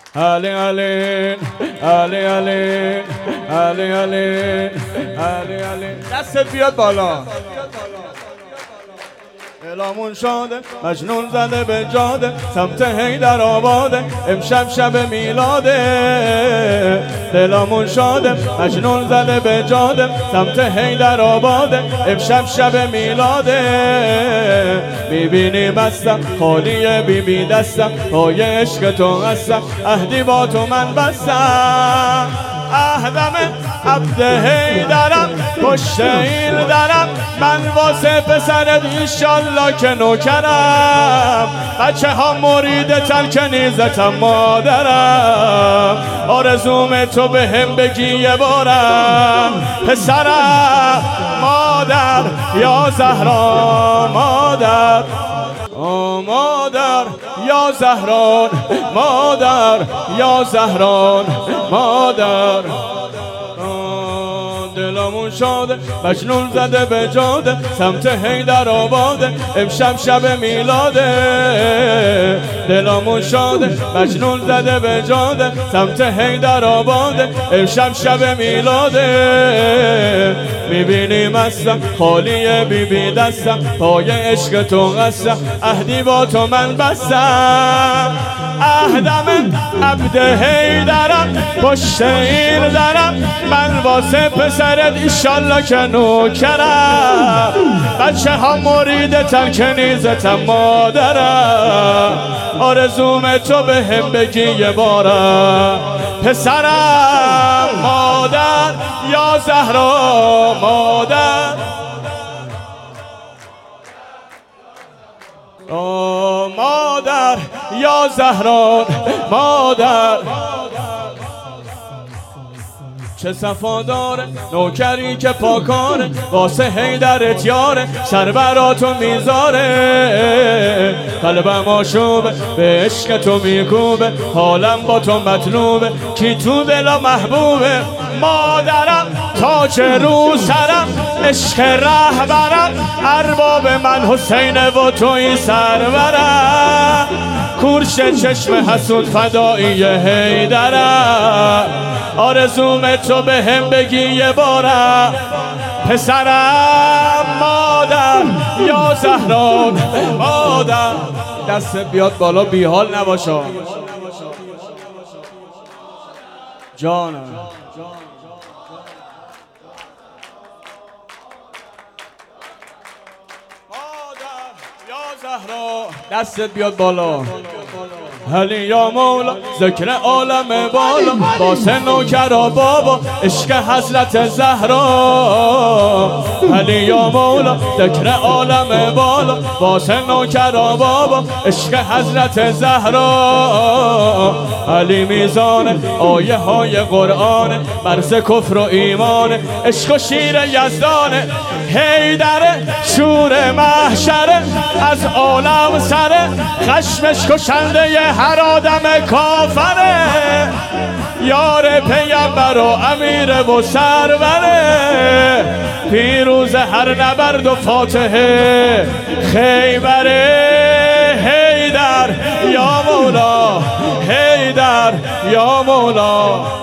علی علی علی علی علی علی علی علی. دستت بیاد بالا. دلمون شاده مجنون زده به جاده سمت حیدر آباده امشب شب میلاده. دلمون شاده مجنون زده به جاده سمت حیدر آباده امشب شب میلاده. میبینی بستم خالی بیبی دستم پای عشق تو هستم عهدی با تو من بستم. عهدم عبد حیدرم پشت این درم من واسه پسرت ایشالله که نوکرم. بچه ها مرید تلکنیزتم مادرم آرزوم تو به هم بگی یه بارم پسرم مادر یا زهرا مادر مادر یا زهران مادر یا زهران مادر. دلمون شاده مجنون زده به جاده سمت حیدر آباده امشب شب میلاده. دلمون شاده مجنون زده به جاده سمت حیدر آباده امشب شب میلاده. میبینی مستم خالی بیبی دستم پای عشق تو هستم عهدی با تو من بستم. عهدم عبد حیدرم پشت این درم من واسه پسرت ایشالله که نوکرم. بچه ها مرید تلکنیزتم مادرم آرزوم تو به هم بگی یه بارم پسرم مادر یا زهرا مادر. مادر یا زهران مادر. چه صفا داره نوکری که پاکاره واسه حیدرت یاره سر براتو میذاره. قلبم آشوبه به عشق تو میکوبه حالم با تو مطلوبه کی تو دلا محبوبه. مادرم تاج رو سرم عشق رهبرم ارباب من حسین و توی سرورم کورش چشم حسود فدایی حیدرم آرزوم تو به هم بگی یه بارم پسرم مادر یا زهران مادر. دست بیاد بالا بی حال نباشا جانم. زهرا دستت بیاد بالا. علی یا مولا ذکر عالم بالا واسه نوکرا بابا عشق حضرت زهرا. علی یا مولا ذکر عالم بالا واسه نوکرا بابا عشق حضرت زهرا. علی میزان آیه های قرآن مرز کفر و ایمان عشق و شیر یزدانه حیدر شور محشره از عالم سره خشمش کشنده ی هر آدم کافره یار پیمبر و امیر و سروره پیروز هر نبرد و فاتحه خیبره. حیدر یا مولا حیدر یا مولا